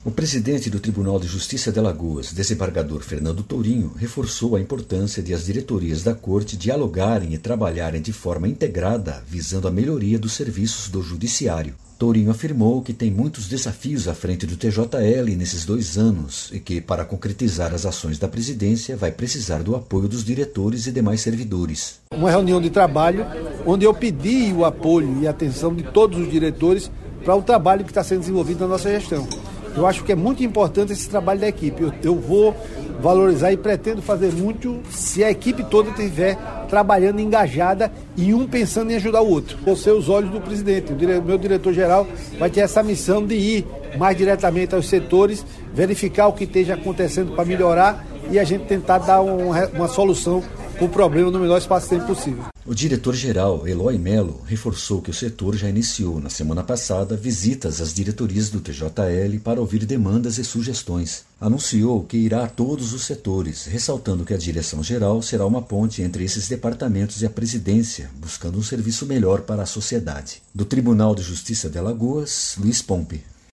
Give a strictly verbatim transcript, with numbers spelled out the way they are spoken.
O presidente do Tribunal de Justiça de Alagoas, desembargador Fernando Tourinho, reforçou a importância de as diretorias da Corte dialogarem e trabalharem de forma integrada, visando a melhoria dos serviços do Judiciário. Tourinho afirmou que tem muitos desafios à frente do T J L nesses dois anos e que, para concretizar as ações da presidência, vai precisar do apoio dos diretores e demais servidores. Uma reunião de trabalho onde eu pedi o apoio e atenção de todos os diretores para o trabalho que está sendo desenvolvido na nossa gestão. Eu acho que é muito importante esse trabalho da equipe. Eu, eu vou valorizar e pretendo fazer muito se a equipe toda estiver trabalhando engajada e um pensando em ajudar o outro. Vou ser os olhos do presidente. O dire... meu diretor-geral vai ter essa missão de ir mais diretamente aos setores, verificar o que esteja acontecendo para melhorar e a gente tentar dar um, uma solução para o problema no menor espaço de tempo possível. O diretor-geral, Eloy Melo, reforçou que o setor já iniciou, na semana passada, visitas às diretorias do T J L para ouvir demandas e sugestões. Anunciou que irá a todos os setores, ressaltando que a direção-geral será uma ponte entre esses departamentos e a presidência, buscando um serviço melhor para a sociedade. Do Tribunal de Justiça de Alagoas, Luiz Pompe.